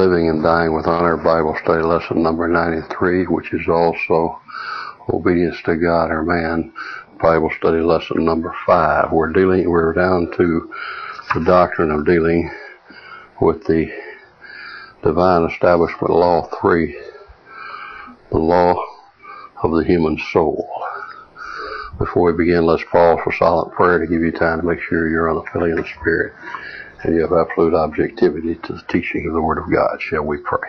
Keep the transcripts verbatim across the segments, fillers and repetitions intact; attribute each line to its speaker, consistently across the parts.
Speaker 1: Living and Dying with Honor, Bible Study Lesson number ninety-three, which is also Obedience to God or Man, Bible Study Lesson number five. We're dealing, we're down to the doctrine of dealing with the Divine Establishment Law three, the law of the human soul. Before we begin, let's pause for silent prayer to give you time to make sure you're on the filling of the Spirit and you have absolute objectivity to the teaching of the Word of God. Shall we pray?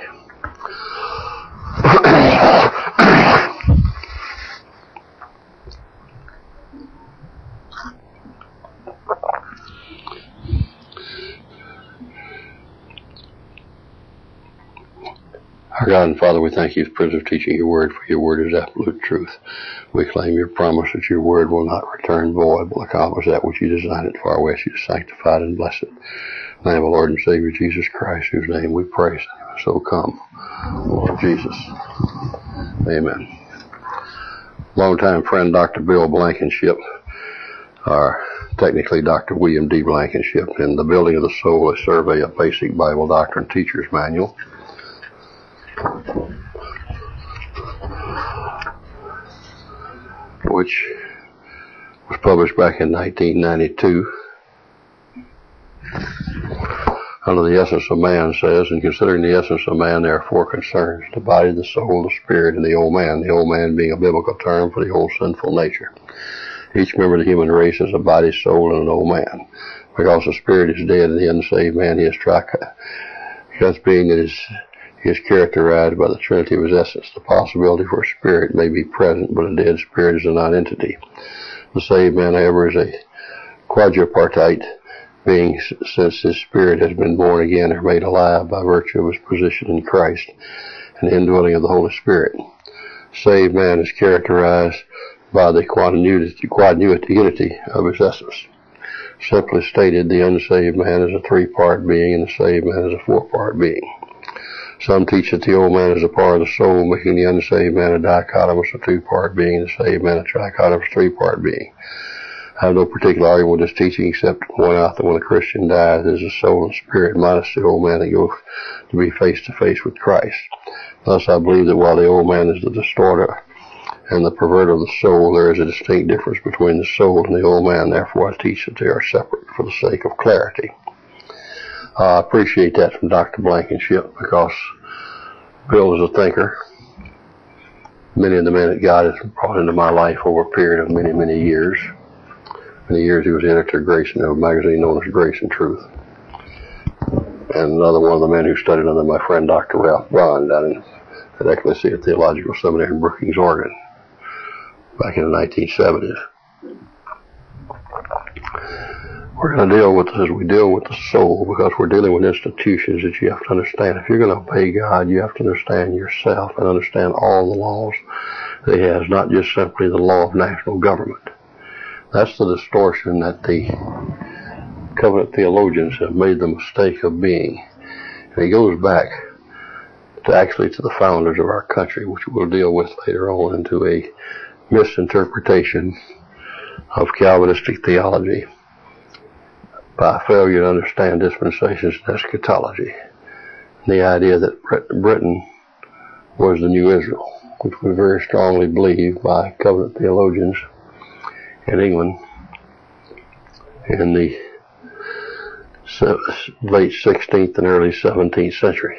Speaker 1: Our God and Father, we thank you for the privilege of teaching your word, for your word is absolute truth. We claim your promise that your word will not return void, will accomplish that which you designed it for. We ask you to sanctify it and bless it. In the name of our Lord and Savior Jesus Christ, whose name we praise. So come, Lord Jesus. Amen. Longtime friend Doctor Bill Blankenship, or technically Doctor William D. Blankenship, in The Building of the Soul, a survey of basic Bible doctrine teacher's manual, which was published back in nineteen ninety-two. Under the essence of man says, in considering the essence of man, there are four concerns: the body, the soul, the spirit, and the old man. The old man being a biblical term for the old sinful nature. Each member of the human race is a body, soul, and an old man. Because the spirit is dead and the unsaved man, he is trica. Because being that is He is characterized by the trinity of his essence. The possibility for a spirit may be present, but a dead spirit is a non-entity. The saved man, however, is a quadripartite being, since his spirit has been born again or made alive by virtue of his position in Christ and the indwelling of the Holy Spirit. Saved man is characterized by the quadnuity of his essence. Simply stated, the unsaved man is a three-part being and the saved man is a four-part being. Some teach that the old man is a part of the soul, making the unsaved man a dichotomous, a two-part being, and the saved man a trichotomous, three-part being. I have no particular argument with this teaching except to point out that when a Christian dies, it is the soul and spirit minus the old man that goes to be face-to-face with Christ. Thus, I believe that while the old man is the distorter and the perverter of the soul, there is a distinct difference between the soul and the old man. Therefore, I teach that they are separate for the sake of clarity. I appreciate that from Doctor Blankenship, because Bill is a thinker. Many of the men that God has brought into my life over a period of many, many years. Many years he was the editor of Grace, of a magazine known as Grace and Truth. And another one of the men who studied under my friend Doctor Ralph Braun down in, at Ecclesia Theological Seminary in Brookings, Oregon, back in the nineteen seventies. We're going to deal with this as we deal with the soul, because we're dealing with institutions that you have to understand. If you're going to obey God, you have to understand yourself and understand all the laws that he has, not just simply the law of national government. That's the distortion that the covenant theologians have made the mistake of being. And it goes back to actually to the founders of our country, which we'll deal with later on, into a misinterpretation of Calvinistic theology by failure to understand dispensations and eschatology. The idea that Britain was the new Israel, which was very strongly believed by covenant theologians in England in the late sixteenth and early seventeenth century,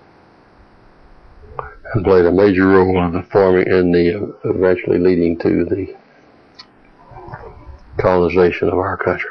Speaker 1: and played a major role in the forming, in the eventually leading to the colonization of our country.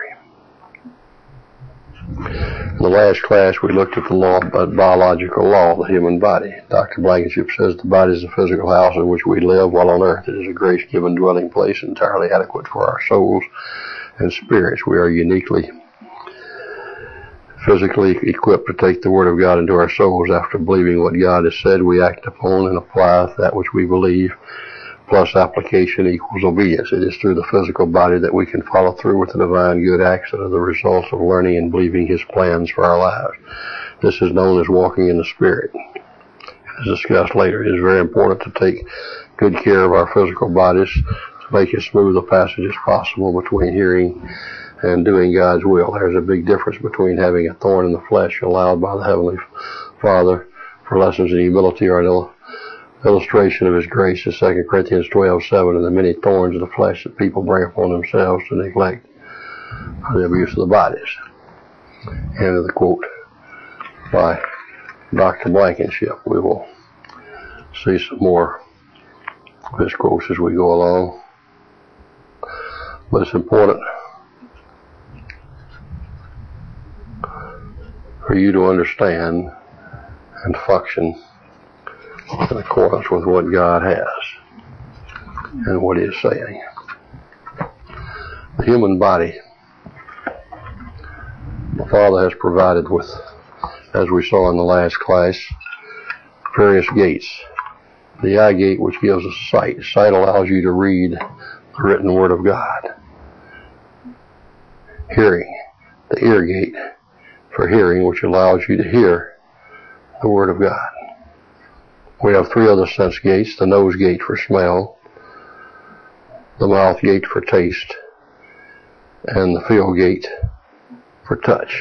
Speaker 1: In the last class, we looked at the law, uh, biological law of the human body. Doctor Blankenship says the body is the physical house in which we live while on earth. It is a grace-given dwelling place entirely adequate for our souls and spirits. We are uniquely physically equipped to take the Word of God into our souls. After believing what God has said, we act upon and apply that which we believe, plus application equals obedience. It is through the physical body that we can follow through with the divine good acts that are the results of learning and believing his plans for our lives. This is known as walking in the Spirit. As discussed later, it is very important to take good care of our physical bodies to make as smooth a passage as possible between hearing and doing God's will. There's a big difference between having a thorn in the flesh allowed by the Heavenly Father for lessons in humility are an il- illustration of his grace is Second Corinthians twelve seven, and the many thorns of the flesh that people bring upon themselves to neglect the abuse of the bodies. End of the quote by Doctor Blankenship. We will see some more of his quotes as we go along. But it's important for you to understand and function in accordance with what God has and what He is saying. The human body, the Father has provided with, as we saw in the last class, various gates. The eye gate, which gives us sight. Sight allows you to read the written Word of God. Hearing, the ear gate for hearing, which allows you to hear the Word of God. We have three other sense gates: the nose gate for smell, the mouth gate for taste, and the feel gate for touch.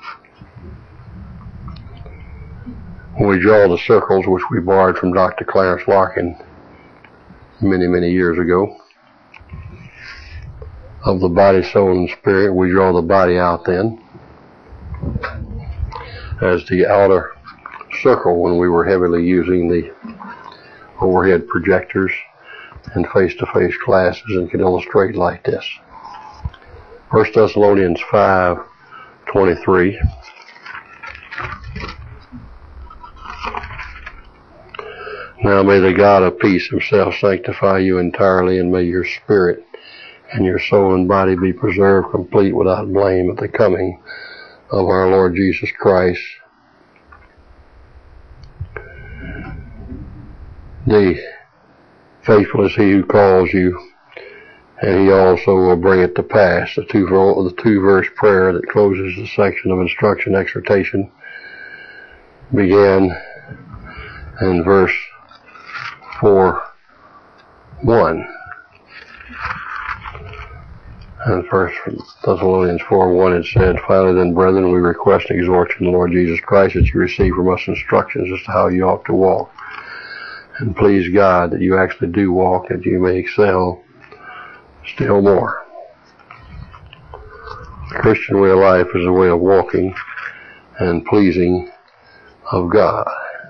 Speaker 1: When we draw the circles, which we borrowed from Doctor Clarence Larkin many, many years ago, of the body, soul, and spirit, we draw the body out then as the outer circle when we were heavily using the overhead projectors and face-to-face classes and could illustrate like this. First Thessalonians five twenty-three. Now may the God of peace Himself sanctify you entirely, and may your spirit and your soul and body be preserved complete without blame at the coming of our Lord Jesus Christ. The faithful is He who calls you, and He also will bring it to pass. The two, the two verse prayer that closes the section of instruction exhortation began in verse four one. And First Thessalonians four one, it said, finally then, brethren, we request and exhort you in the Lord Jesus Christ that you receive from us instructions as to how you ought to walk, and please God that you actually do walk, that you may excel still more. The Christian way of life is a way of walking and pleasing of God.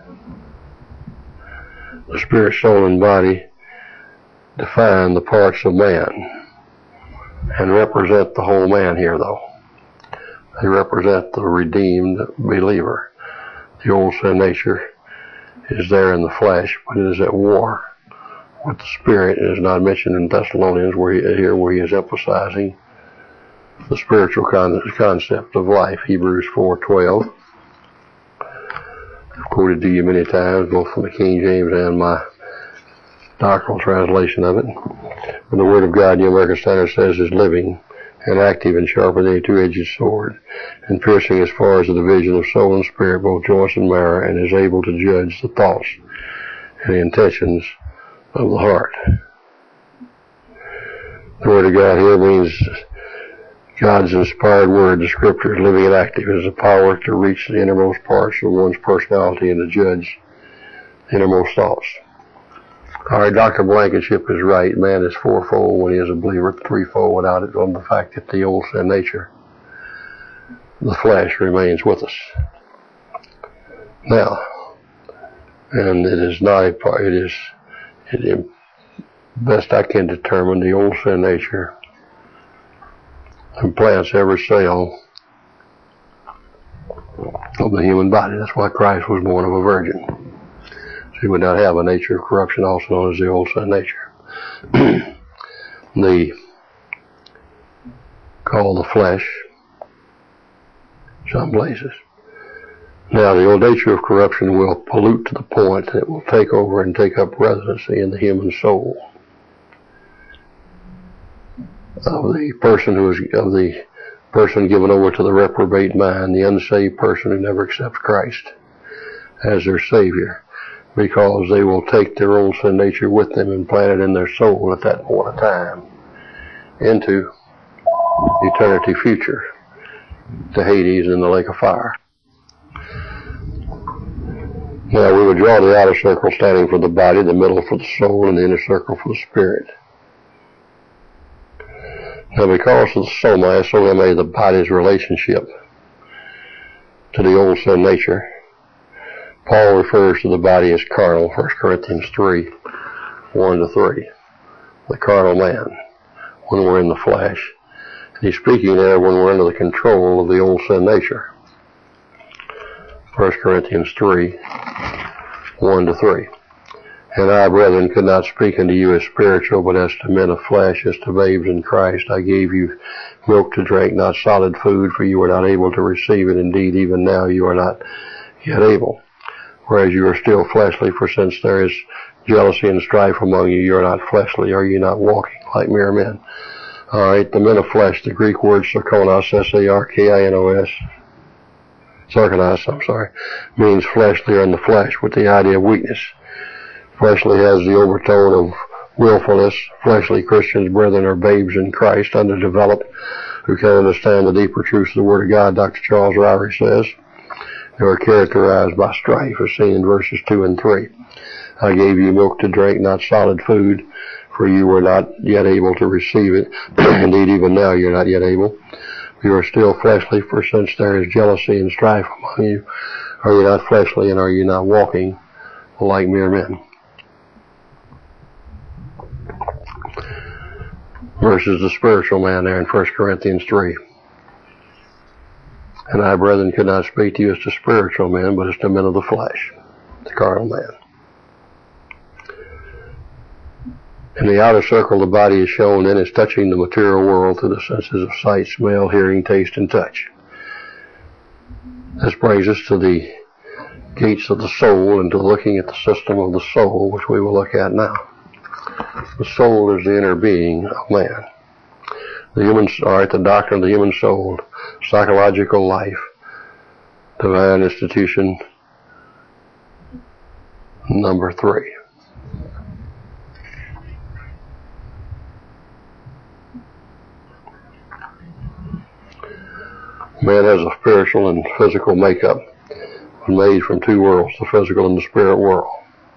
Speaker 1: The spirit, soul, and body define the parts of man and represent the whole man here, though. They represent the redeemed believer. The old sin nature is there in the flesh, but it is at war with the spirit. It is not mentioned in Thessalonians where he, here where he is emphasizing the spiritual con- concept of life. Hebrews four twelve. I've quoted to you many times, both from the King James and my doctrinal translation of it. When the Word of God, the American Standard says, is living and active and sharper than a two-edged sword, and piercing as far as the division of soul and spirit, both joints and marrow, and is able to judge the thoughts and the intentions of the heart. The Word of God here means God's inspired Word, the Scripture, is living and active. It is a power to reach the innermost parts of one's personality and to judge the innermost thoughts. All right, Doctor Blankenship is right. Man is fourfold when he is a believer, threefold without it, on the fact that the old sin nature, the flesh, remains with us. Now, and it is not a part, it is, it is, best I can determine, the old sin nature implants every cell of the human body. That's why Christ was born of a virgin. So he would not have a nature of corruption, also known as the old sin nature. The called the flesh, some places. Now, the old nature of corruption will pollute to the point that it will take over and take up residency in the human soul of the person who is of the person given over to the reprobate mind, the unsaved person who never accepts Christ as their Savior, because they will take their old sin nature with them and plant it in their soul at that point of time into eternity future, to Hades and the lake of fire. Now we would draw the outer circle standing for the body, the middle for the soul, and the inner circle for the spirit. Now because of the soma, S O M A, the body's relationship to the old sin nature, Paul refers to the body as carnal, First Corinthians three, one to three. The carnal man, when we're in the flesh. And he's speaking there when we're under the control of the old sin nature. First Corinthians three, one to three. And I, brethren, could not speak unto you as spiritual, but as to men of flesh, as to babes in Christ. I gave you milk to drink, not solid food, for you were not able to receive it. Indeed, even now you are not yet able. Whereas you are still fleshly, for since there is jealousy and strife among you, you are not fleshly. Are you not walking like mere men? All right, the men of flesh, the Greek word sarkonos, S A R K I N O S, sarkonos, I'm sorry, means fleshly or in the flesh, with the idea of weakness. Fleshly has the overtone of willfulness. Fleshly Christians, brethren, are babes in Christ, underdeveloped, who can understand the deeper truths of the Word of God, Doctor Charles Ryrie says. They are characterized by strife, as seen in verses two and three. I gave you milk to drink, not solid food, for you were not yet able to receive it. Indeed, even now you're not yet able. You are still fleshly, for since there is jealousy and strife among you, are you not fleshly, and are you not walking like mere men? Versus the spiritual man there in First Corinthians three. And I, brethren, could not speak to you as to spiritual men, but as to men of the flesh, the carnal man. In the outer circle, the body is shown in as touching the material world through the senses of sight, smell, hearing, taste, and touch. This brings us to the gates of the soul and to looking at the system of the soul, which we will look at now. The soul is the inner being of man. The human, all right, the doctrine of the human soul, psychological life, divine institution, number three. Man has a spiritual and physical makeup, made from two worlds, the physical and the spirit world.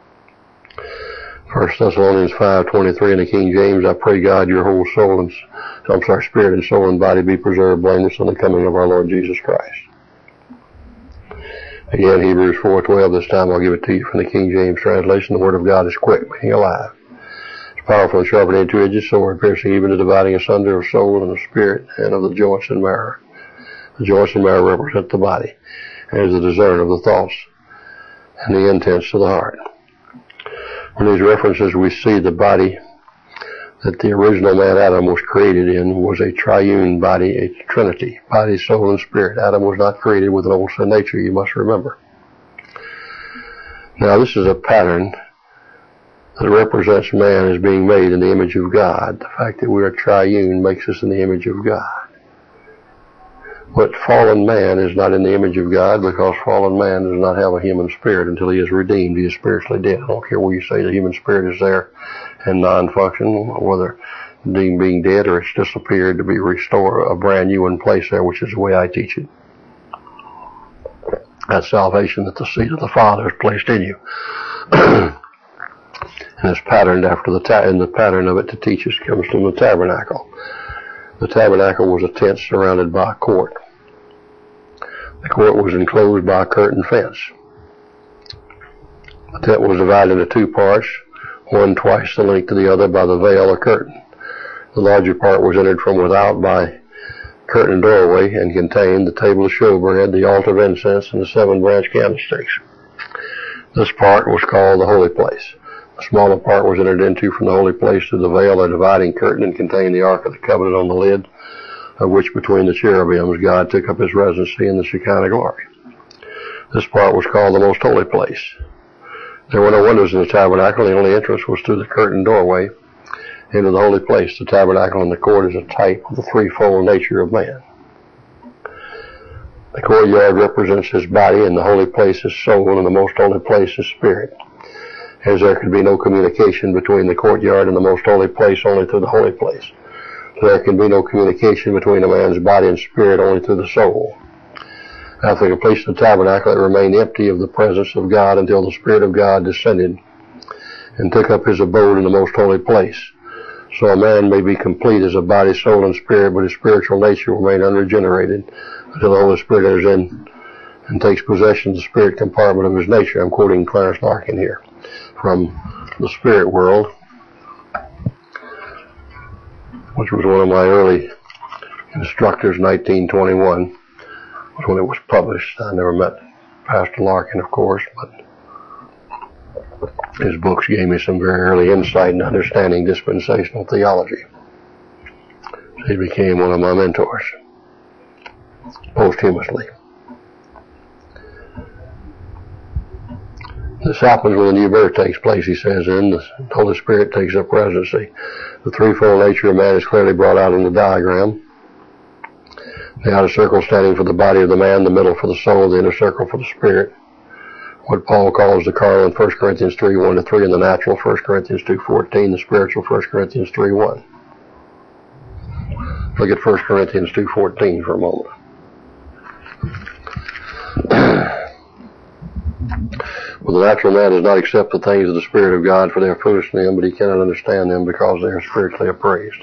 Speaker 1: First Thessalonians five twenty-three in the King James, I pray God your whole soul and, I'm sorry, spirit and soul and body be preserved blameless on the coming of our Lord Jesus Christ. Again, Hebrews four twelve, this time I'll give it to you from the King James translation. The word of God is quick, meaning alive. It's powerful and sharper than a two-edged sword, piercing even to dividing asunder of soul and of spirit and of the joints and marrow. The joints and marrow represent the body, and is the discern of the thoughts and the intents of the heart. In these references, we see the body that the original man Adam was created in was a triune body, a trinity, body, soul, and spirit. Adam was not created with an old sin nature, you must remember. Now, this is a pattern that represents man as being made in the image of God. The fact that we are triune makes us in the image of God. But fallen man is not in the image of God, because fallen man does not have a human spirit until he is redeemed. He is spiritually dead. I don't care where you say the human spirit is there and non-functional, whether deemed being dead or it's disappeared to be restored, a brand new one place there, which is the way I teach it. That's salvation, that the seed of the Father is placed in you. And it's patterned after the, ta- and the pattern of it to teach us comes from the tabernacle. The tabernacle was a tent surrounded by a court. The court was enclosed by a curtain fence. The tent was divided into two parts, one twice the length of the other by the veil or curtain. The larger part was entered from without by curtain doorway and contained the table of showbread, the altar of incense, and the seven branch candlesticks. This part was called the holy place. The smaller part was entered into from the holy place through the veil or dividing curtain and contained the Ark of the Covenant on the lid, of which between the cherubims God took up his residency in the Shekinah glory. This part was called the most holy place. There were no windows in the tabernacle. The only entrance was through the curtain doorway into the holy place. The tabernacle and the court is a type of the threefold nature of man. The courtyard represents his body, and the holy place is soul, and the most holy place is spirit. As there could be no communication between the courtyard and the most holy place, only through the holy place. So there can be no communication between a man's body and spirit, only through the soul. After the completion of the tabernacle, it remained empty of the presence of God until the Spirit of God descended and took up his abode in the most holy place. So a man may be complete as a body, soul, and spirit, but his spiritual nature will remain unregenerated until the Holy Spirit enters in and takes possession of the spirit compartment of his nature. I'm quoting Clarence Larkin here from The Spirit World, which was one of my early instructors, nineteen twenty-one, was when it was published. I never met Pastor Larkin, of course, but his books gave me some very early insight in understanding dispensational theology. He became one of my mentors, posthumously. This happens when the new birth takes place, he says, and the Holy Spirit takes up residency. The threefold nature of man is clearly brought out in the diagram. The outer circle standing for the body of the man, the middle for the soul, the inner circle for the spirit. What Paul calls the carnal in First Corinthians three, one to three, and the natural, First Corinthians two, fourteen, the spiritual, First Corinthians three, one. Look at First Corinthians two, fourteen for a moment. Well, the natural man does not accept the things of the Spirit of God, for they are foolish to him, but he cannot understand them because they are spiritually appraised.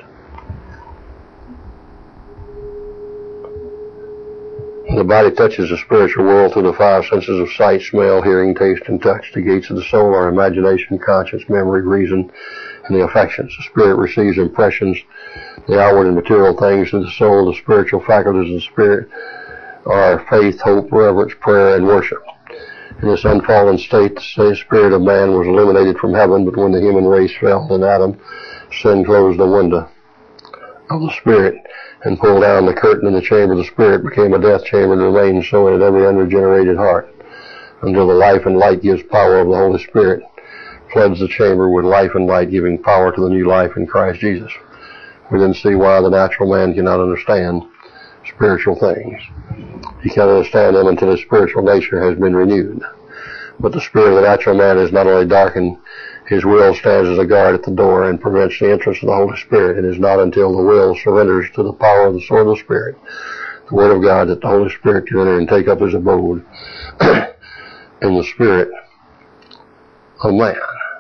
Speaker 1: The body touches the spiritual world through the five senses of sight, smell, hearing, taste, and touch. The gates of the soul are imagination, conscience, memory, reason, and the affections. The spirit receives impressions, the outward and material things of the soul. The spiritual faculties of the spirit are faith, hope, reverence, prayer, and worship. In this unfallen state, the spirit of man was eliminated from heaven, but when the human race fell in Adam, sin closed the window of the spirit and pulled down the curtain in the chamber of the spirit, became a death chamber, and remained so in every unregenerated heart until the life and light gives power of the Holy Spirit, floods the chamber with life and light, giving power to the new life in Christ Jesus. We then see why the natural man cannot understand spiritual things. He cannot understand them until his spiritual nature has been renewed. But the spirit of the natural man is not only darkened, his will stands as a guard at the door and prevents the entrance of the Holy Spirit. It is not until the will surrenders to the power of the sword of the Spirit, the Word of God, that the Holy Spirit can enter and take up his abode in the spirit of man.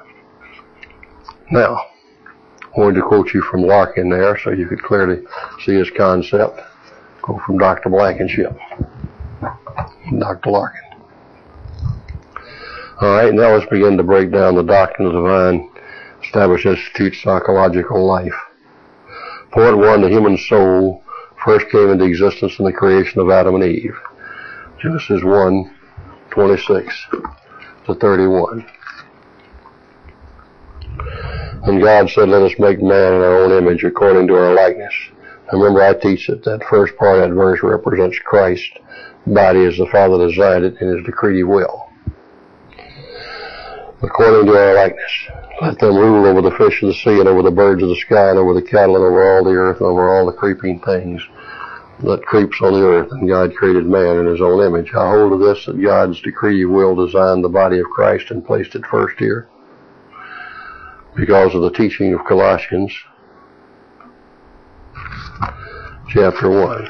Speaker 1: Now, I wanted to quote you from Larkin there so you could clearly see his concept. Go from Doctor Blankenship. Doctor Larkin. All right, now let's begin to break down the doctrine of the divine established institute psychological life. Point one, the human soul first came into existence in the creation of Adam and Eve. Genesis one, twenty-six to thirty-one. And God said, let us make man in our own image according to our likeness. Now remember, I teach that that first part of that verse represents Christ's body as the Father designed it in his decretive will. According to our likeness. Let them rule over the fish of the sea and over the birds of the sky and over the cattle and over all the earth and over all the creeping things that creeps on the earth. And God created man in his own image. I hold of this that God's decretive will designed the body of Christ and placed it first here because of the teaching of Colossians chapter one,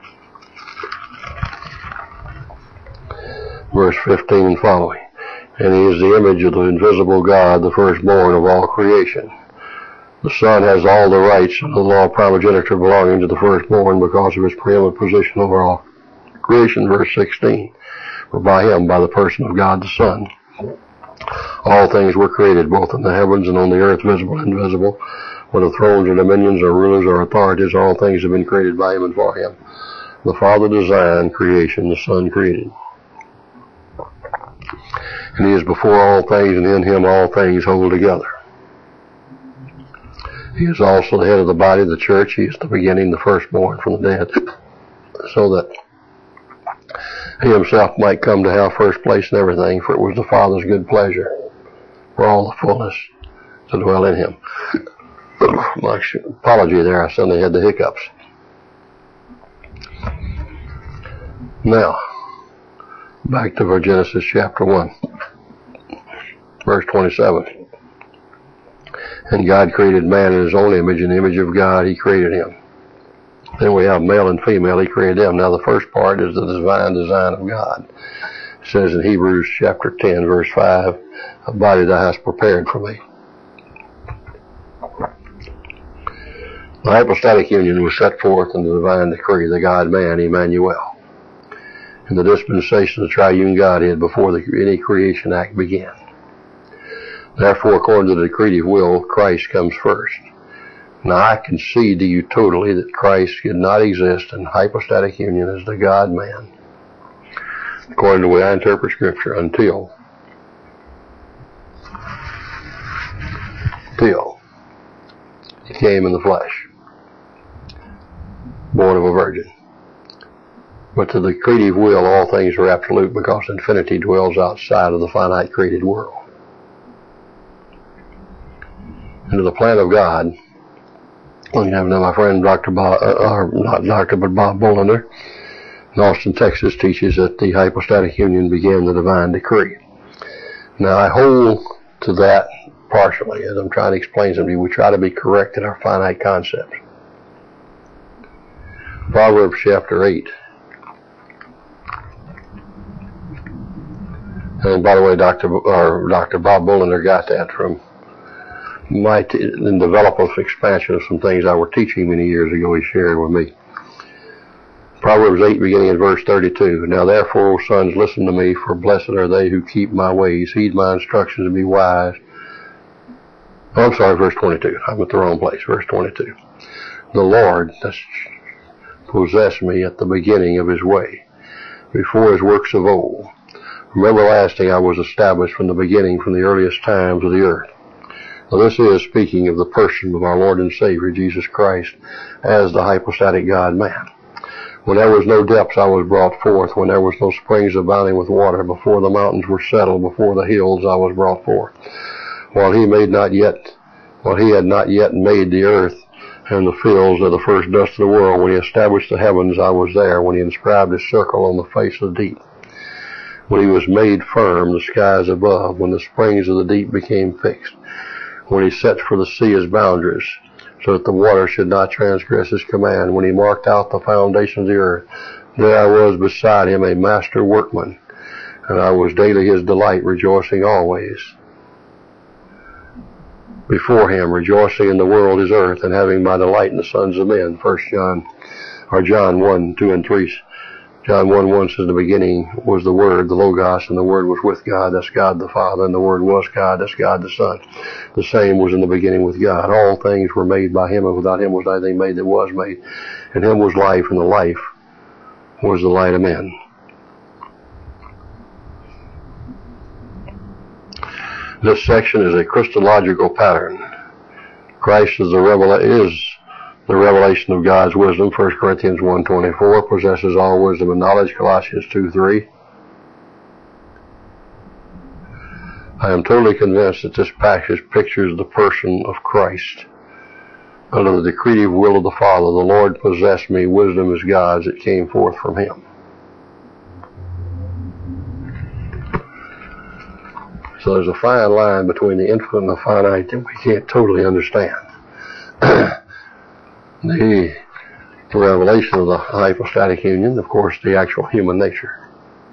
Speaker 1: verse fifteen and following. And he is the image of the invisible God, the firstborn of all creation. The Son has all the rights of the law of primogeniture belonging to the firstborn because of his preeminent position over all creation, verse sixteen. For by him, by the person of God the Son, all things were created, both in the heavens and on the earth, visible and invisible, whether thrones or dominions or rulers or authorities, all things have been created by him and for him. The Father designed creation, the Son created. And he is before all things, and in him all things hold together. He is also the head of the body of the church. He is the beginning, the firstborn from the dead, so that he himself might come to have first place in everything, for it was the Father's good pleasure for all the fullness to dwell in him. My apology there, I suddenly had the hiccups. Now, back to Genesis chapter one, verse twenty-seven. And God created man in his own image. In the image of God he created him. Then we have male and female. He created them. Now the first part is the divine design of God. It says in Hebrews chapter ten, verse five, a body thou hast prepared for me. The hypostatic union was set forth in the divine decree, the God-man, Emmanuel, in the dispensation of the triune Godhead before the, any creation act began. Therefore, according to the decretive will, Christ comes first. Now, I concede to you totally that Christ could not exist in hypostatic union as the God-man, according to the way I interpret Scripture, until, until he came in the flesh, born of a virgin. But to the creative will, all things are absolute because infinity dwells outside of the finite created world. And to the plan of God, we have now my friend Doctor Bob, uh, or not Doctor, but Bob Bullender in Austin, Texas, teaches that the hypostatic union began the divine decree. Now, I hold to that partially. As I'm trying to explain something to you, we try to be correct in our finite concepts. Proverbs chapter eight. And by the way, Doctor or Doctor Bob Bullender got that from my t- in development expansion of some things I were teaching many years ago. He shared with me. Proverbs eight, beginning in verse thirty-two. Now therefore, O sons, listen to me, for blessed are they who keep my ways. Heed my instructions and be wise. Oh, I'm sorry, verse twenty-two. I'm at the wrong place. Verse twenty-two. The Lord that's possessed me at the beginning of his way, before his works of old. From everlasting I was established from the beginning, from the earliest times of the earth. Now this is speaking of the person of our Lord and Savior, Jesus Christ, as the hypostatic God-man. When there was no depths, I was brought forth. When there was no springs abounding with water, before the mountains were settled, before the hills, I was brought forth. While he made not yet, while he had not yet made the earth and the fields of the first dust of the world, when he established the heavens, I was there. When he inscribed his circle on the face of the deep, when he was made firm the skies above, when the springs of the deep became fixed, when he set for the sea his boundaries, so that the water should not transgress his command, when he marked out the foundations of the earth, there I was beside him, a master workman, and I was daily his delight, rejoicing always before him, rejoicing in the world his earth, and having my delight in the sons of men. First John, or John one, two, and three. John one, one says, in the beginning was the Word, the Logos, and the Word was with God, that's God the Father, and the Word was God, that's God the Son. The same was in the beginning with God. All things were made by him, and without him was not anything made that was made. And him was life, and the life was the light of men. This section is a Christological pattern. Christ is the revela- is the revelation of God's wisdom, First Corinthians one twenty-four, possesses all wisdom and knowledge, Colossians two three. I am totally convinced that this passage pictures the person of Christ. Under the decretive will of the Father, the Lord possessed me, wisdom is God's, it came forth from him. So there's a fine line between the infinite and the finite that we can't totally understand. The revelation of the hypostatic union, of course, the actual human nature,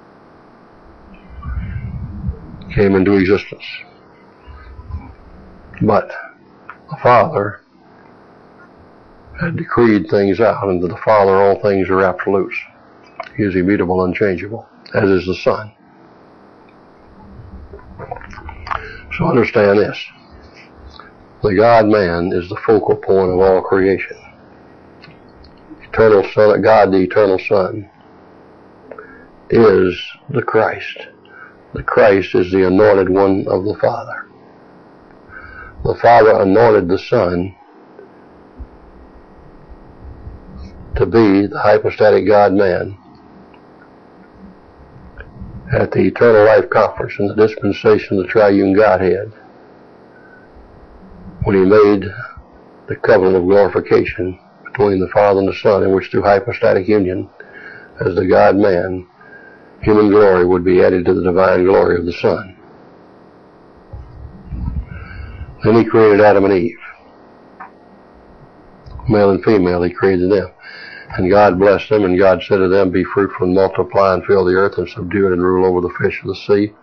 Speaker 1: came into existence. But the Father had decreed things out, and to the Father all things are absolutes. He is immutable, unchangeable, as is the Son. So understand this. The God-man is the focal point of all creation. Eternal Son, God the eternal Son, is the Christ. The Christ is the anointed one of the Father. The Father anointed the Son to be the hypostatic God-man at the Eternal Life Conference in the dispensation of the Triune Godhead, when he made the covenant of glorification between the Father and the Son, in which through hypostatic union, as the God-man, human glory would be added to the divine glory of the Son. Then he created Adam and Eve. Male and female, he created them. And God blessed them, and God said to them, be fruitful and multiply and fill the earth and subdue it and rule over the fish of the sea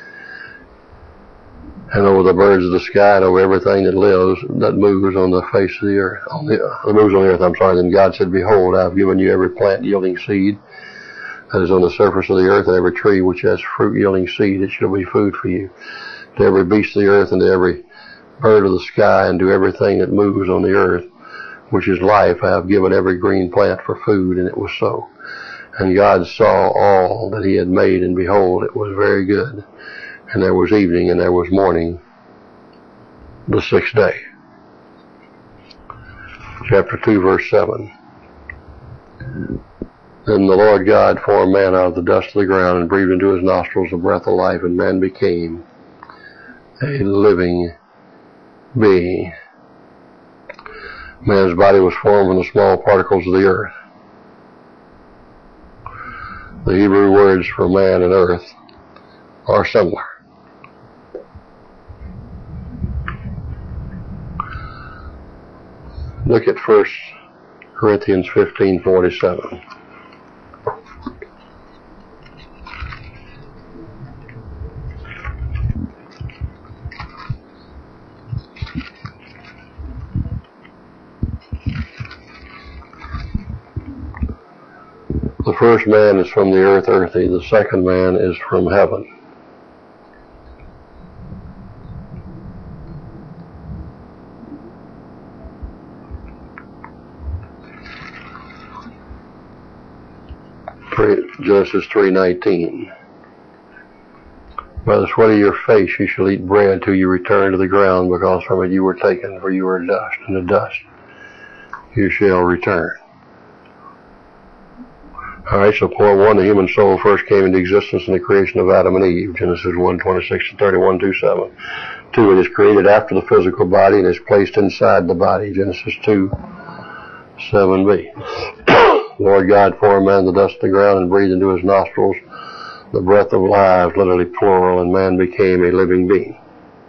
Speaker 1: and over the birds of the sky and over everything that lives, that moves on the face of the earth. On the, uh, moves on the earth, I'm sorry. Then God said, behold, I have given you every plant yielding seed that is on the surface of the earth, and every tree which has fruit yielding seed, it shall be food for you. To every beast of the earth and to every bird of the sky and to everything that moves on the earth, which is life, I have given every green plant for food. And it was so. And God saw all that he had made, and behold, it was very good. And there was evening, and there was morning, the sixth day. Chapter two, verse seven. Then the Lord God formed man out of the dust of the ground and breathed into his nostrils the breath of life, and man became a living being. Man's body was formed from the small particles of the earth. The Hebrew words for man and earth are similar. Look at First Corinthians fifteen forty-seven. The first man is from the earth, earthy. The second man is from heaven. Genesis three nineteen. By the sweat of your face you shall eat bread till you return to the ground, because from it you were taken, for you are dust, and to dust you shall return. Alright, so point one, the human soul first came into existence in the creation of Adam and Eve, Genesis one twenty-six to thirty-one, two seven. Two, it is created after the physical body and is placed inside the body, Genesis two seven b. Lord God formed man the dust of the ground and breathed into his nostrils the breath of life, literally plural, and man became a living being.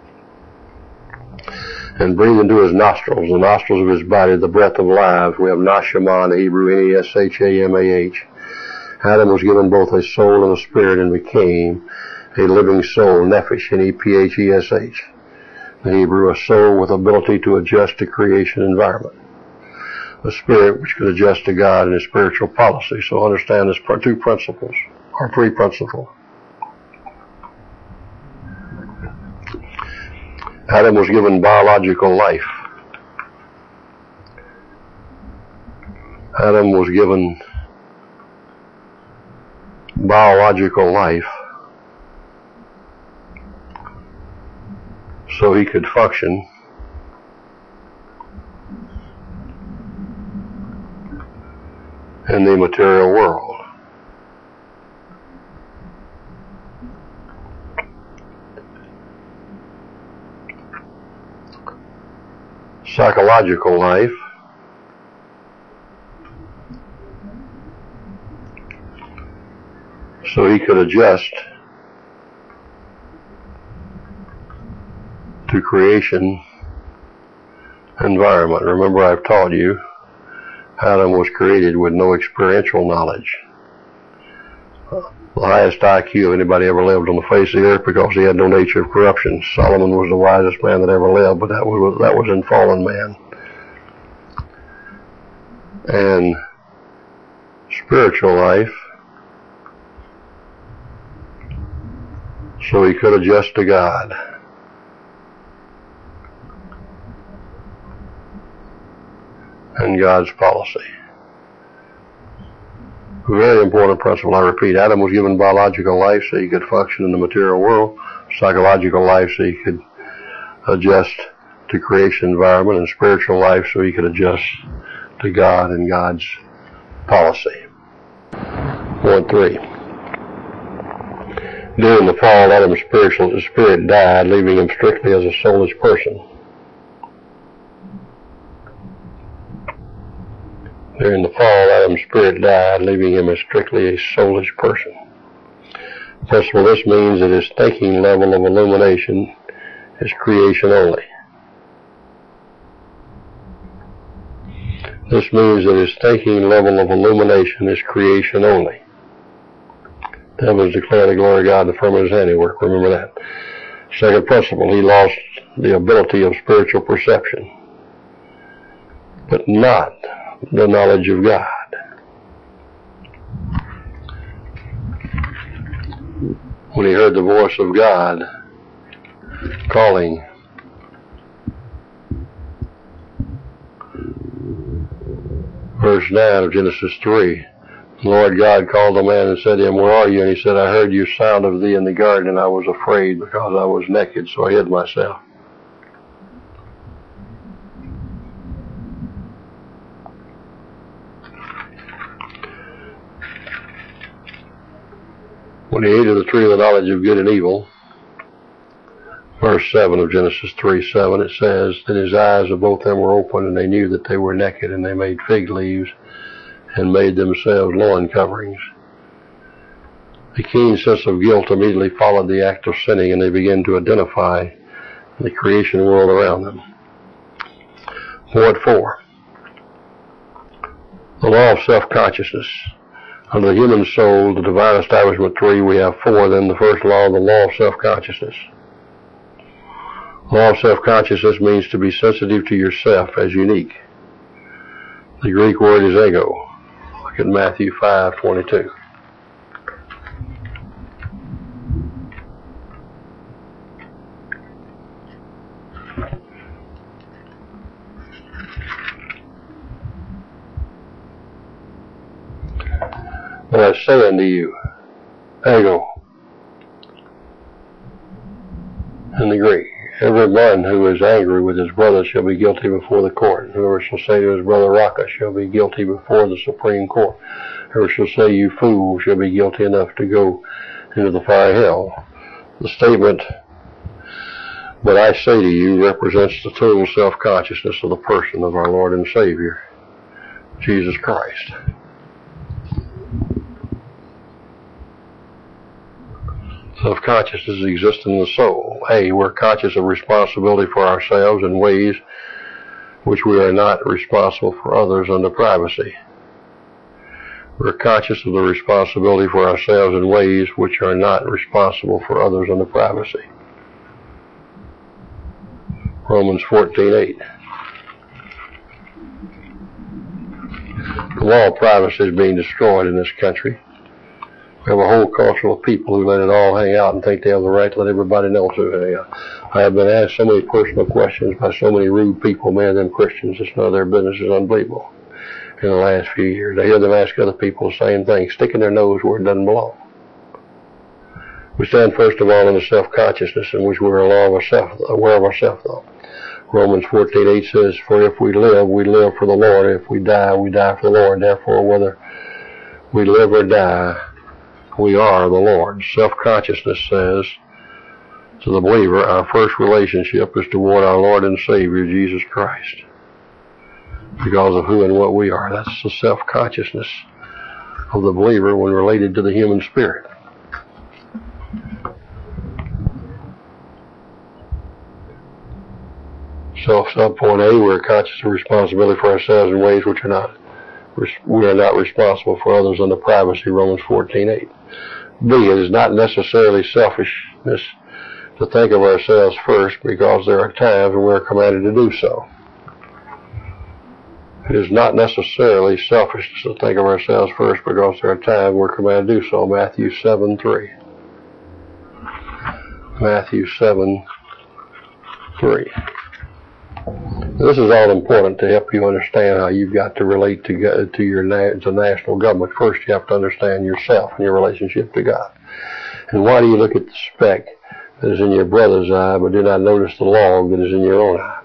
Speaker 1: And breathed into his nostrils, the nostrils of his body, the breath of life. We have nashama in the Hebrew, N E S H A M A H. Adam was given both a soul and a spirit and became a living soul, nephesh, N E P H E S H. The Hebrew, a soul with ability to adjust to creation environment. A spirit which could adjust to God and his spiritual policy. So understand this two principles, or three principles. Adam was given biological life. Adam was given biological life so he could function in the material world. Psychological life so he could adjust to creation environment. Remember, I've taught you Adam was created with no experiential knowledge. The highest I Q of anybody ever lived on the face of the earth, because he had no nature of corruption. Solomon was the wisest man that ever lived, but that was that was in fallen man. And spiritual life, so he could adjust to God. And God's policy. A very important principle, I repeat. Adam was given biological life so he could function in the material world, psychological life so he could adjust to creation environment, and spiritual life so he could adjust to God and God's policy. Point three. During the fall, Adam's spiritual spirit died, leaving him strictly as a soulless person. During the fall, Adam's spirit died, leaving him as strictly a soulless person. First of all, this means that his thinking level of illumination is creation only. This means that his thinking level of illumination is creation only. Heavens declare the glory of God, the firmament of his handiwork. Remember that. Second principle, he lost the ability of spiritual perception, but not the knowledge of God. When he heard the voice of God calling, verse nine of Genesis three, the Lord God called the man and said to him, where are you? And he said, I heard you sound of thee in the garden, and I was afraid because I was naked, so I hid myself. When he ate of the tree of the knowledge of good and evil, verse seven of Genesis three seven, it says, then his eyes of both them were opened, and they knew that they were naked, and they made fig leaves and made themselves loin coverings. A keen sense of guilt immediately followed the act of sinning, and they began to identify the creation world around them. Point four, the law of self-consciousness. Under the human soul, the divine establishment three, we have four. Then the first law, the law of self-consciousness. Law of self-consciousness means to be sensitive to yourself as unique. The Greek word is ego. Look at Matthew five twenty-two. But I say unto you, ego, in the Greek, every one who is angry with his brother shall be guilty before the court. Whoever shall say to his brother Raka shall be guilty before the Supreme Court. Whoever shall say you fool shall be guilty enough to go into the fiery hell. The statement, but I say to you, represents the total self-consciousness of the person of our Lord and Savior, Jesus Christ. Self-consciousness exists in the soul. A, we're conscious of responsibility for ourselves in ways which we are not responsible for others under privacy. We're conscious of the responsibility for ourselves in ways which are not responsible for others under privacy. Romans fourteen eight. The law of privacy is being destroyed in this country. We have a whole culture of people who let it all hang out and think they have the right to let everybody know to. I have been asked so many personal questions by so many rude people, man, them Christians, it's none of their business, is unbelievable. In the last few years, I hear them ask other people the same thing, sticking their nose where it doesn't belong. We stand first of all in the self-consciousness in which we are aware of ourselves, aware of ourselves, though. Romans fourteen eight says, for if we live, we live for the Lord. If we die, we die for the Lord. Therefore, whether we live or die, we are the Lord. Self-consciousness says to the believer, our first relationship is toward our Lord and Savior, Jesus Christ, because of who and what we are. That's the self-consciousness of the believer when related to the human spirit. So, sub-point A, we're conscious of responsibility for ourselves in ways which are not, we are not responsible for others under privacy, Romans fourteen eight. B, it is not necessarily selfishness to think of ourselves first, because there are times when we are commanded to do so. It is not necessarily selfishness to think of ourselves first, because there are times we're commanded to do so. Matthew seven three. Matthew seven three. This is all important to help you understand how you've got to relate to to your na to national government. First, you have to understand yourself and your relationship to God. And why do you look at the speck that is in your brother's eye, but do not notice the log that is in your own eye?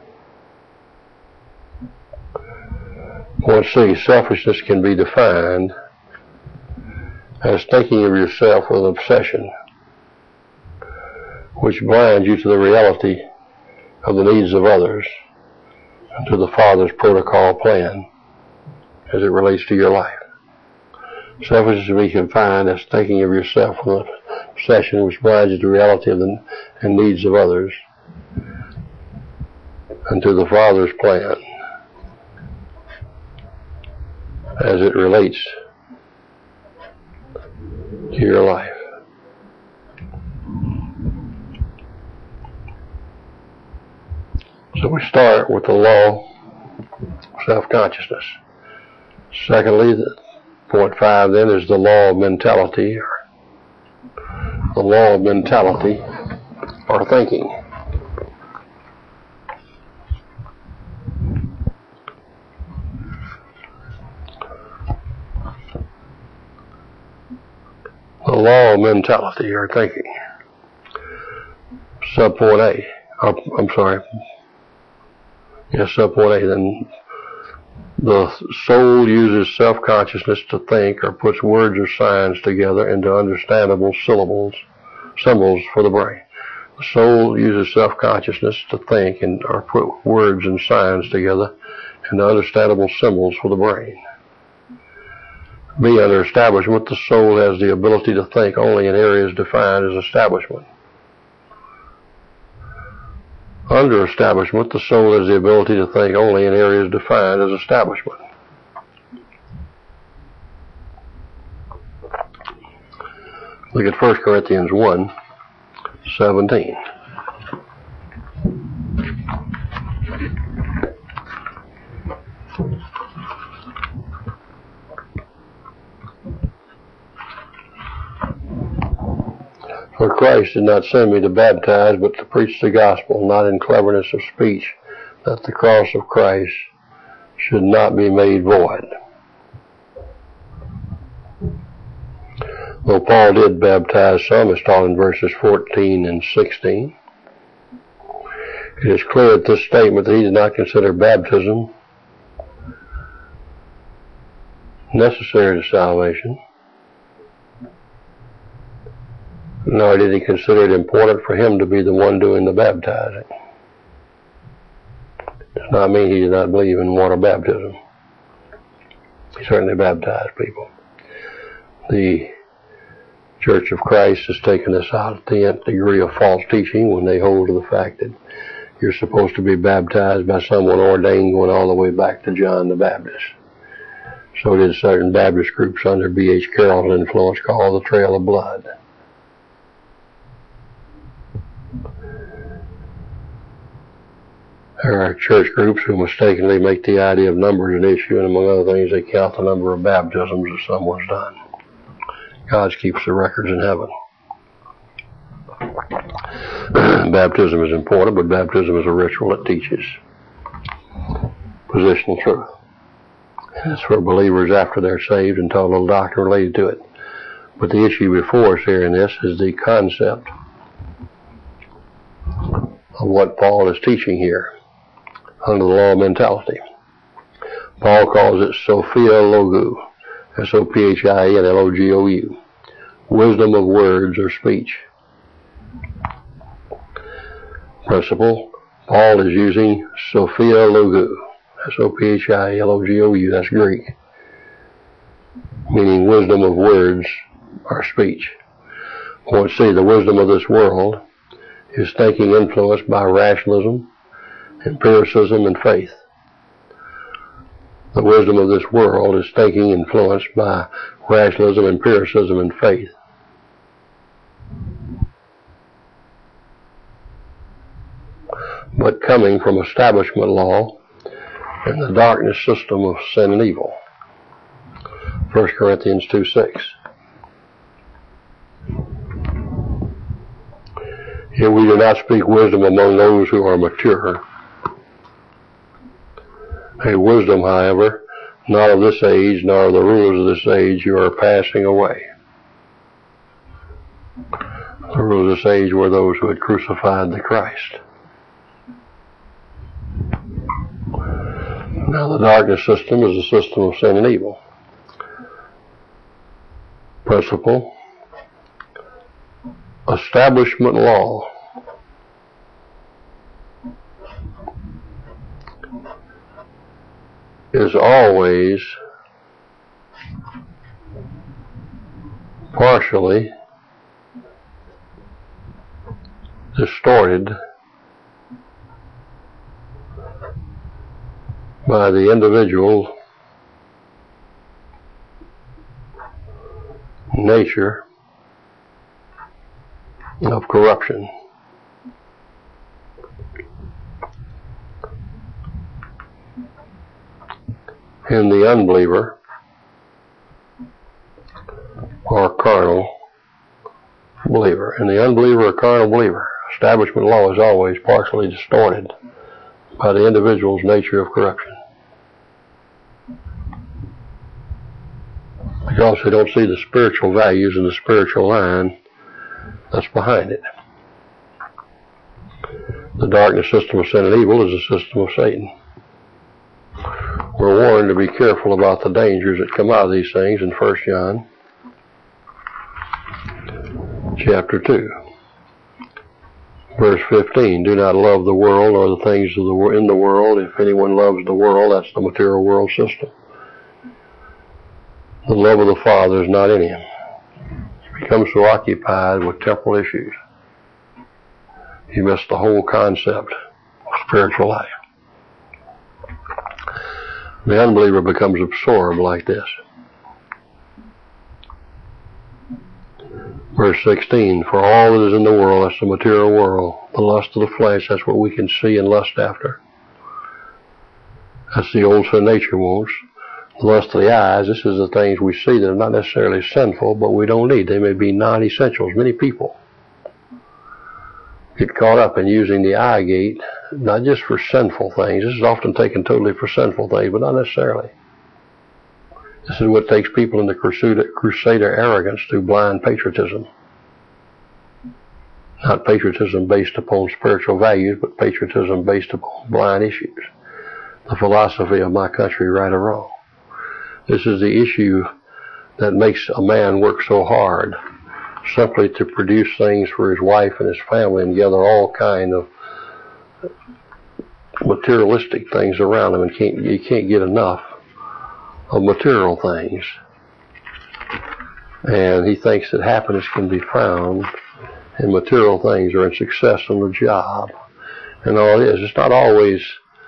Speaker 1: Point C, selfishness can be defined as thinking of yourself with an obsession, which blinds you to the reality of the needs of others and to the Father's protocol plan as it relates to your life. Selfishness can be confined as thinking of yourself with an obsession which blinds you to the reality of the and needs of others and to the Father's plan as it relates to your life. So we start with the law of self-consciousness. Secondly, the point five then is the law of mentality, or the law of mentality, or thinking. The law of mentality, or thinking. Subpoint A. Oh, I'm sorry. Yes, subpoint A. Then the soul uses self-consciousness to think, or puts words or signs together into understandable syllables, symbols for the brain. The soul uses self-consciousness to think, and or put words and signs together into understandable symbols for the brain. B. Under establishment, the soul has the ability to think only in areas defined as establishment. Under establishment, the soul has the ability to think only in areas defined as establishment. Look at First Corinthians one seventeen. For Christ did not send me to baptize, but to preach the gospel, not in cleverness of speech, that the cross of Christ should not be made void. Though Paul did baptize some, as taught in verses fourteen and sixteen, it is clear at this statement that he did not consider baptism necessary to salvation, nor did he consider it important for him to be the one doing the baptizing. Does not mean he did not believe in water baptism. He certainly baptized people. The Church of Christ has taken this out at the nth degree of false teaching when they hold to the fact that you're supposed to be baptized by someone ordained going all the way back to John the Baptist. So did certain Baptist groups under B H Carroll's influence called the Trail of Blood. There are church groups who mistakenly make the idea of numbers an issue, and among other things, they count the number of baptisms that someone's done. God keeps the records in heaven. Baptism is important, but baptism is a ritual that teaches positional truth. It's for believers after they're saved and taught a little doctrine related to it. But the issue before us here in this is the concept of what Paul is teaching here under the law of mentality. Paul calls it Sophia Logou, S O P H I E N L O G O U, wisdom of words or speech. Principle, Paul is using Sophia Logou, S O P H I L O G O U, that's Greek, meaning wisdom of words or speech. I want to say the wisdom of this world is thinking influenced by rationalism, empiricism, and faith. The wisdom of this world is thinking influenced by rationalism, empiricism, and faith. But coming from establishment law and the darkness system of sin and evil. First Corinthians two six. Here we do not speak wisdom among those who are mature. A wisdom, however, not of this age, nor of the rulers of this age, who are passing away. The rulers of this age were those who had crucified the Christ. Now the darkness system is a system of sin and evil. Principle, establishment law is always partially distorted by the individual nature of corruption. In the unbeliever or carnal believer. In the unbeliever or carnal believer, establishment law is always partially distorted by the individual's nature of corruption. Because they don't see the spiritual values and the spiritual line that's behind it. The darkness system of sin and evil is a system of Satan. We're warned to be careful about the dangers that come out of these things in First John chapter two. Verse fifteen, do not love the world or the things of the in the world. If anyone loves the world, that's the material world system. The love of the Father is not in him. He becomes so occupied with temporal issues, he missed the whole concept of spiritual life. The unbeliever becomes absorbed like this. Verse sixteen, for all that is in the world, that's the material world, the lust of the flesh, that's what we can see and lust after. That's the old sin nature wants. The lust of the eyes, this is the things we see that are not necessarily sinful, but we don't need. They may be non-essentials. Many people get caught up in using the eye gate, not just for sinful things. This is often taken totally for sinful things, but not necessarily. This is what takes people into crusader, crusader arrogance through blind patriotism. Not patriotism based upon spiritual values, but patriotism based upon blind issues. The philosophy of my country, right or wrong. This is the issue that makes a man work so hard, simply to produce things for his wife and his family and gather all kind of materialistic things around him, and can't, you can't get enough of material things. And he thinks that happiness can be found in material things or in success on the job. And all it is, it's not always,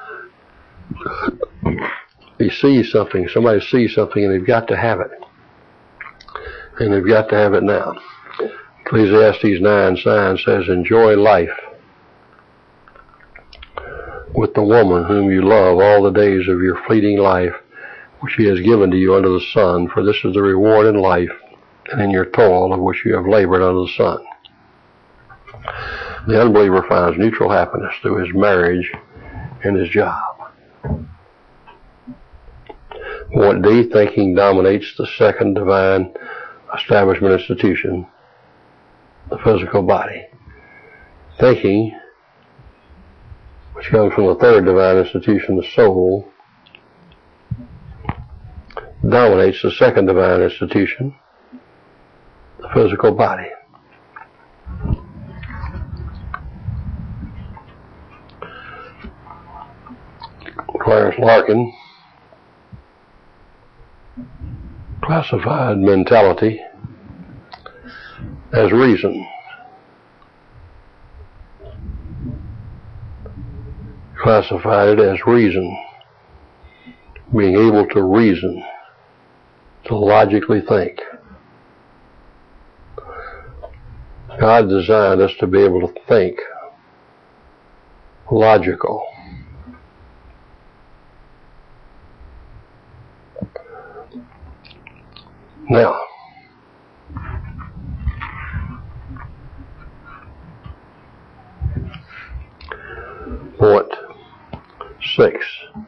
Speaker 1: he sees something, somebody sees something and they've got to have it. And they've got to have it now. Ecclesiastes nine sign says, enjoy life with the woman whom you love all the days of your fleeting life, which he has given to you under the sun, for this is the reward in life and in your toil of which you have labored under the sun. The unbeliever finds neutral happiness through his marriage and his job. Point D, thinking dominates the second divine establishment institution, the physical body. Thinking, which comes from the third divine institution, the soul, dominates the second divine institution, the physical body. Clarence Larkin classified mentality as reason. Classified it as reason, being able to reason, to logically think. God designed us to be able to think logical. Now, point six.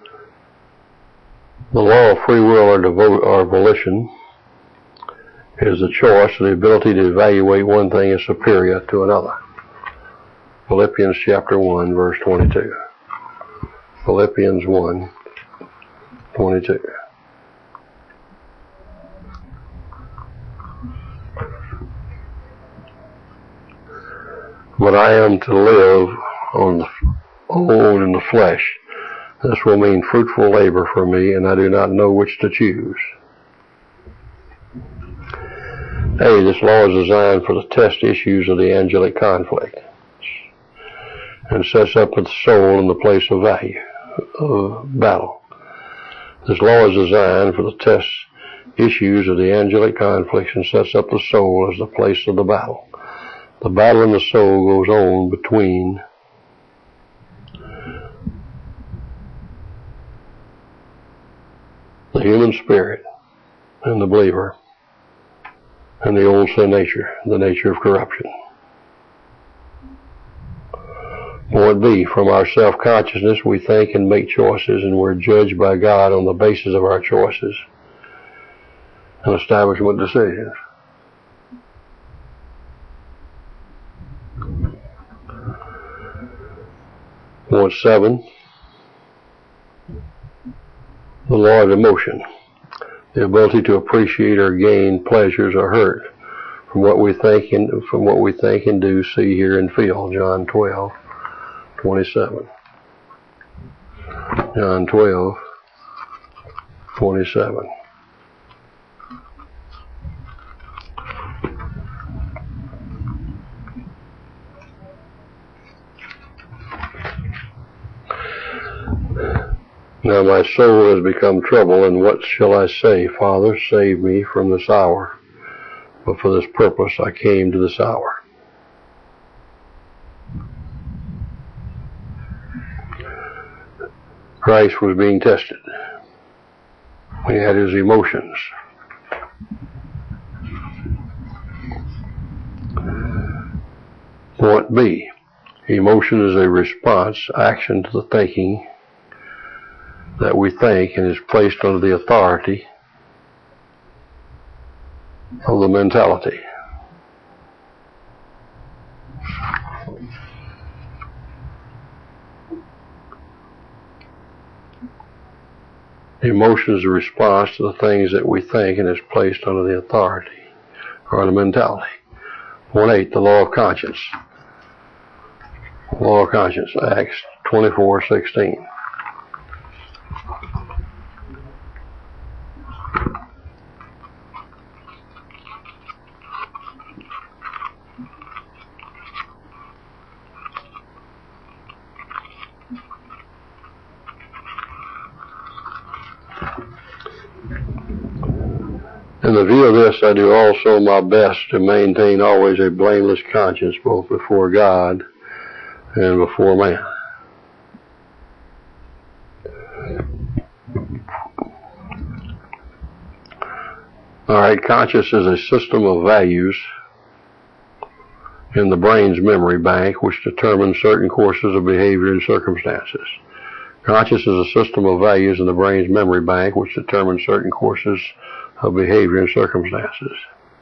Speaker 1: The law of free will or, devo- or volition is the choice or the ability to evaluate one thing as superior to another. Philippians chapter one, verse twenty-two. Philippians one, twenty-two. But I am to live on the own in the flesh. This will mean fruitful labor for me, and I do not know which to choose. A, this law is designed for the test issues of the angelic conflict and sets up its soul in the place of value, of battle. This law is designed for the test issues of the angelic conflicts and sets up the soul as the place of the battle. The battle in the soul goes on between the human spirit and the believer and the old sin nature, the nature of corruption. Point B, from our self-consciousness we think and make choices, and we're judged by God on the basis of our choices and establishment decisions. Point seven, the law of emotion, the ability to appreciate or gain pleasures or hurt from what we think and from what we think and do, see, hear, and feel. John twelve twenty-seven. John twelve twenty-seven. Now my soul has become troubled, and what shall I say? Father, save me from this hour. But for this purpose I came to this hour. Christ was being tested. He had his emotions. Point B. Emotion is a response, action to the thinking that we think, and is placed under the authority of the mentality. Emotion is a response to the things that we think and is placed under the authority or the mentality. Point eight, the law of conscience. Law of conscience, Acts twenty-four sixteen. In the view of this, I do also my best to maintain always a blameless conscience, both before God and before man. Alright, conscience is a system of values in the brain's memory bank which determines certain courses of behavior and circumstances. Conscience is a system of values in the brain's memory bank which determines certain courses of behavior and circumstances.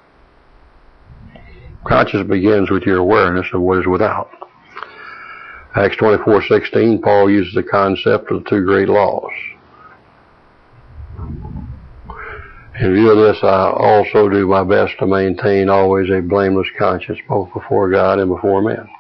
Speaker 1: Conscience begins with your awareness of what is without. Acts twenty-four sixteen, Paul uses the concept of the two great laws. In view of this, I also do my best to maintain always a blameless conscience, both before God and before men.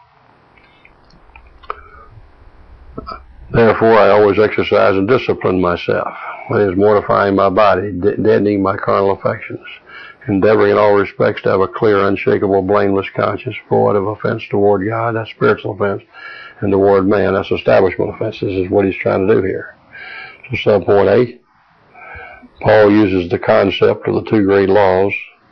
Speaker 1: Therefore, I always exercise and discipline myself. That is, mortifying my body, de- deadening my carnal affections, endeavoring in all respects to have a clear, unshakable, blameless conscience, void of offense toward God, that's spiritual offense, and toward man, that's establishment offense. This is what he's trying to do here. So, sub-point eight, Paul uses the concept of the two great laws,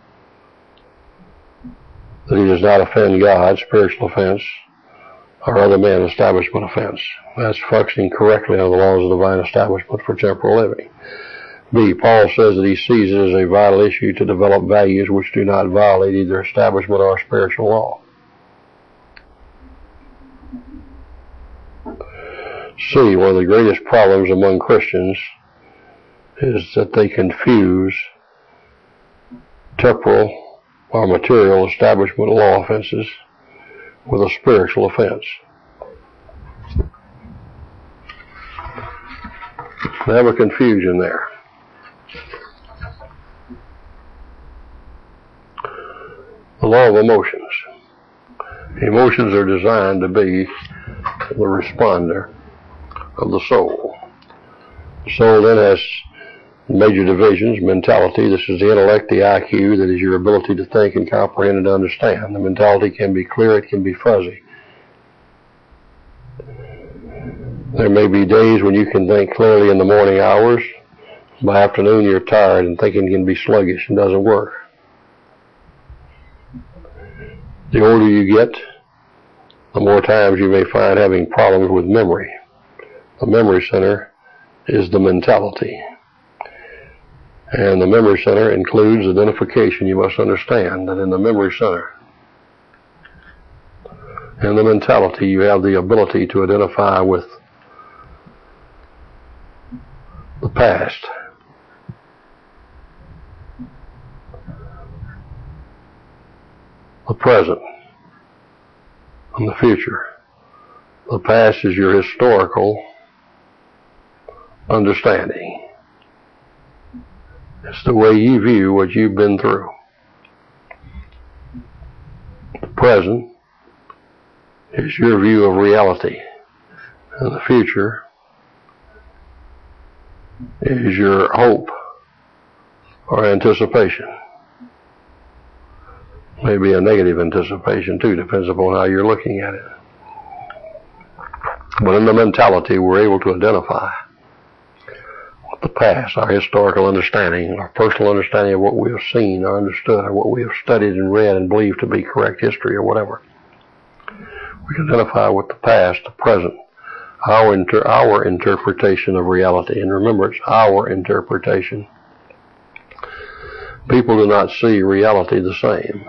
Speaker 1: that he does not offend God, spiritual offense, or other men, establishment offense. That's functioning correctly on the laws of divine establishment for temporal living. B. Paul says that he sees it as a vital issue to develop values which do not violate either establishment or spiritual law. C. One of the greatest problems among Christians is that they confuse temporal or material establishment law offenses with a spiritual offense. They have a confusion there. The law of emotions. Emotions are designed to be the responder of the soul. The soul then has major divisions. Mentality, this is the intellect, the I Q, that is your ability to think and comprehend and understand. The mentality can be clear, it can be fuzzy. There may be days when you can think clearly in the morning hours, By afternoon, you're tired and thinking can be sluggish and doesn't work. The older you get, the more times you may find having problems with memory. The memory center is the mentality. And the memory center includes identification. You must understand that in the memory center, in the mentality, you have the ability to identify with the past. The present and the future. The past is your historical understanding. It's the way you view what you've been through. The present is your view of reality. And the future is your hope or anticipation. Maybe a negative anticipation too, depends upon how you're looking at it. But in the mentality, we're able to identify what the past, our historical understanding, our personal understanding of what we have seen or understood, or what we have studied and read and believed to be correct history or whatever. We can identify with the past, the present, our inter our interpretation of reality. And remember, it's our interpretation. People do not see reality the same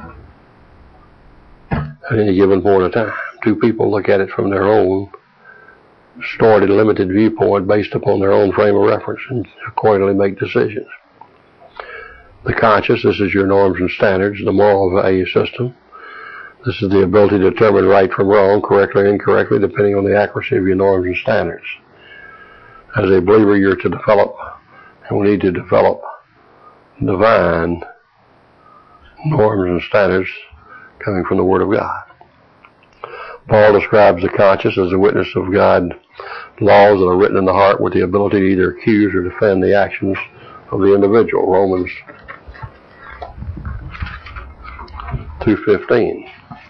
Speaker 1: at any given point of time. Two people look at it from their own distorted, limited viewpoint based upon their own frame of reference and accordingly make decisions. The conscious, this is your norms and standards, the moral value system. This is the ability to determine right from wrong, correctly or incorrectly, depending on the accuracy of your norms and standards. As a believer, you're to develop, and we need to develop divine norms and standards coming from the Word of God. Paul describes the conscious as a witness of God, laws that are written in the heart with the ability to either accuse or defend the actions of the individual. Romans two fifteen.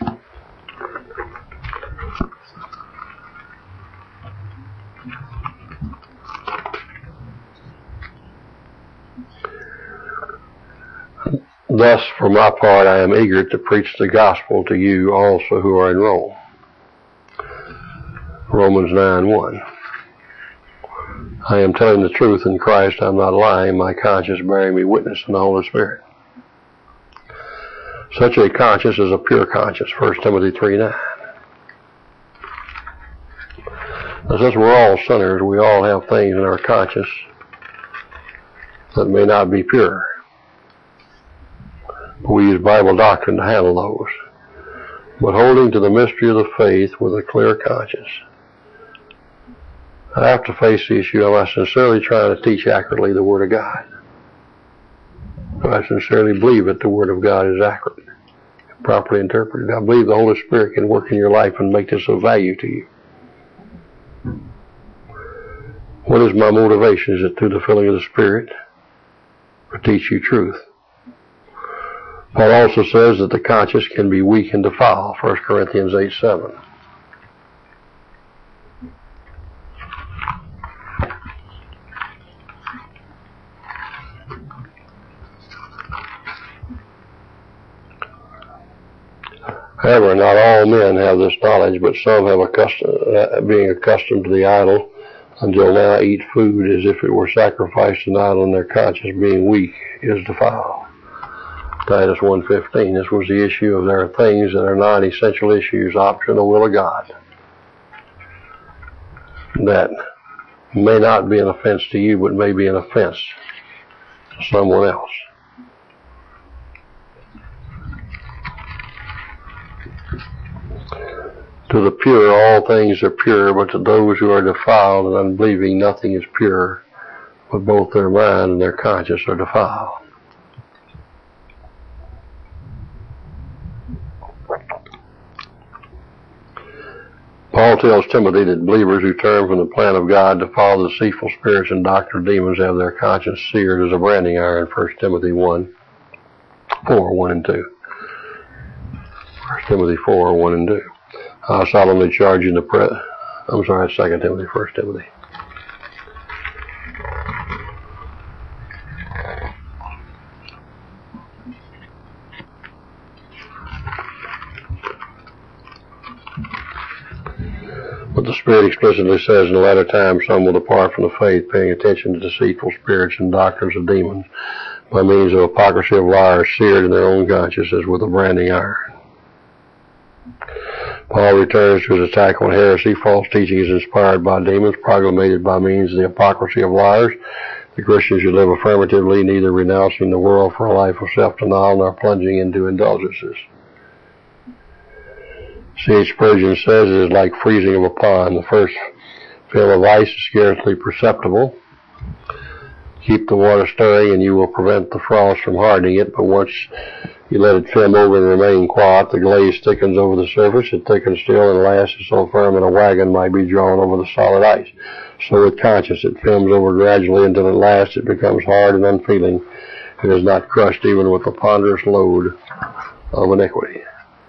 Speaker 1: Thus, for my part, I am eager to preach the gospel to you also who are in Rome. Romans nine one. I am telling the truth in Christ, I am not lying, my conscience bearing me witness in the Holy Spirit. Such a conscience is a pure conscience, First Timothy three nine. Now, since we're all sinners, we all have things in our conscience that may not be pure. We use Bible doctrine to handle those. But holding to the mystery of the faith with a clear conscience, I have to face the issue, am I sincerely trying to teach accurately the Word of God? Do I sincerely believe that the Word of God is accurate, properly interpreted? I believe the Holy Spirit can work in your life and make this of value to you. What is my motivation? Is it through the filling of the Spirit or teach you truth? Paul also says that the conscience can be weak and defiled, First Corinthians eight seven. However, not all men have this knowledge, but some have accustomed, uh, being accustomed to the idol until now eat food as if it were sacrificed to an idol, and their conscience being weak is defiled. Titus one fifteen. This was the issue of there are things that are non-essential issues, optional will of God, that may not be an offense to you, but may be an offense to someone else. To the pure, all things are pure, but to those who are defiled and unbelieving, nothing is pure, but both their mind and their conscience are defiled. Paul tells Timothy that believers who turn from the plan of God to follow the deceitful spirits and doctrine of demons have their conscience seared as a branding iron, First Timothy one, four, one and two. First Timothy four, one and two. I solemnly charge you in the pre- I'm sorry, Second Timothy, First Timothy. But the Spirit explicitly says in the latter time some will depart from the faith, paying attention to deceitful spirits and doctrines of demons, by means of hypocrisy of liars seared in their own consciences with a branding iron. Paul returns to his attack on heresy. False teaching is inspired by demons, proclamated by means of the hypocrisy of liars. The Christian should live affirmatively, neither renouncing the world for a life of self-denial nor plunging into indulgences. C H Spurgeon says it is like freezing of a pond. The first film of ice is scarcely perceptible. Keep the water stirring and you will prevent the frost from hardening it, but once you let it film over and remain quiet, the glaze thickens over the surface. It thickens still and lasts so firm that a wagon might be drawn over the solid ice. So with conscience, it films over gradually until at last it becomes hard and unfeeling and is not crushed even with the ponderous load of iniquity.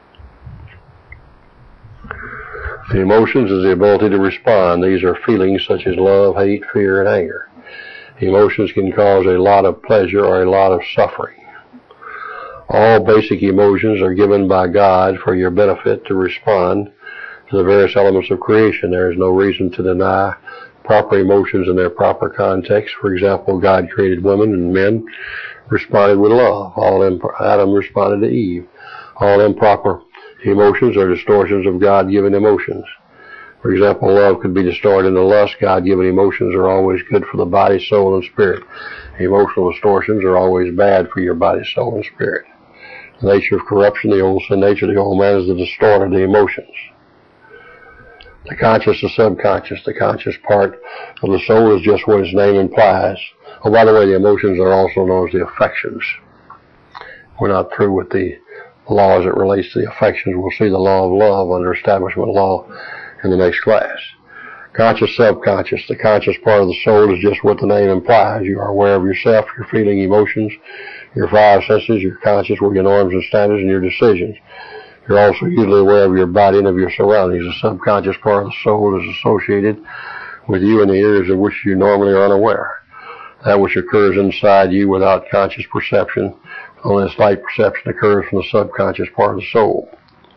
Speaker 1: The emotions is the ability to respond. These are feelings such as love, hate, fear, and anger. Emotions can cause a lot of pleasure or a lot of suffering. All basic emotions are given by God for your benefit to respond to the various elements of creation. There is no reason to deny proper emotions in their proper context. For example, God created women and men responded with love. All imp- Adam responded to Eve. All improper emotions are distortions of God-given emotions. For example, love could be distorted into lust. God-given emotions are always good for the body, soul, and spirit. Emotional distortions are always bad for your body, soul, and spirit. The nature of corruption, the old sin nature of the old man, is the distorter of the emotions. The conscious, the subconscious, the conscious part of the soul is just what its name implies. Oh, by the way, the emotions are also known as the affections. We're not through with the law as it relates to the affections. We'll see the law of love under establishment law in the next class. Conscious, subconscious. The conscious part of the soul is just what the name implies. You are aware of yourself, your feeling, emotions, your five senses, your conscious with your norms and standards, and your decisions. You're also usually aware of your body and of your surroundings. The subconscious part of the soul is associated with you in the areas of which you normally are unaware. That which occurs inside you without conscious perception, only a slight perception occurs from the subconscious part of the soul.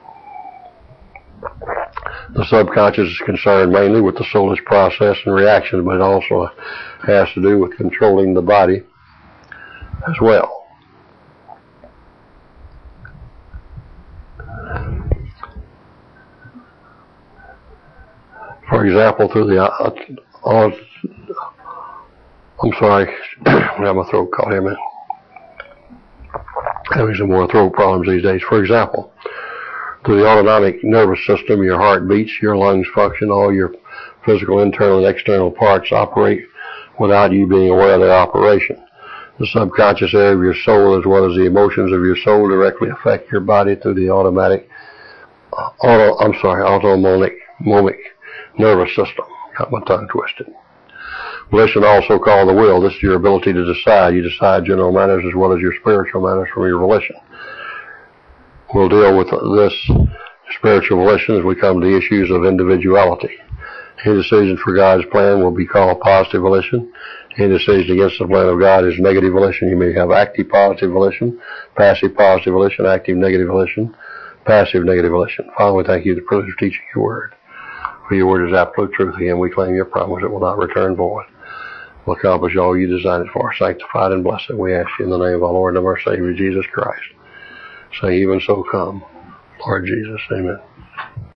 Speaker 1: The subconscious is concerned mainly with the soulish process and reactions, but it also has to do with controlling the body as well. For example, through the, uh, uh, I'm sorry, I have my throat caught here, man. Having some more throat problems these days. For example, through the autonomic nervous system, your heart beats, your lungs function, all your physical internal and external parts operate without you being aware of their operation. The subconscious area of your soul, as well as the emotions of your soul, directly affect your body through the automatic, uh, auto, I'm sorry, autonomic nervous system. Got my tongue twisted. Volition, also called the will. This is your ability to decide. You decide general matters as well as your spiritual matters from your volition. We'll deal with this spiritual volition as we come to the issues of individuality. Any decision for God's plan will be called positive volition. Any decision against the plan of God is negative volition. You may have active positive volition, passive positive volition, active negative volition, passive negative volition. Father, we thank you for the privilege of teaching your word. For your word is absolute truth. Again, we claim your promise. It will not return void. Will accomplish all you designed it for. Sanctified and blessed, we ask you in the name of our Lord and of our Savior, Jesus Christ. Say, even so come, Lord Jesus. Amen.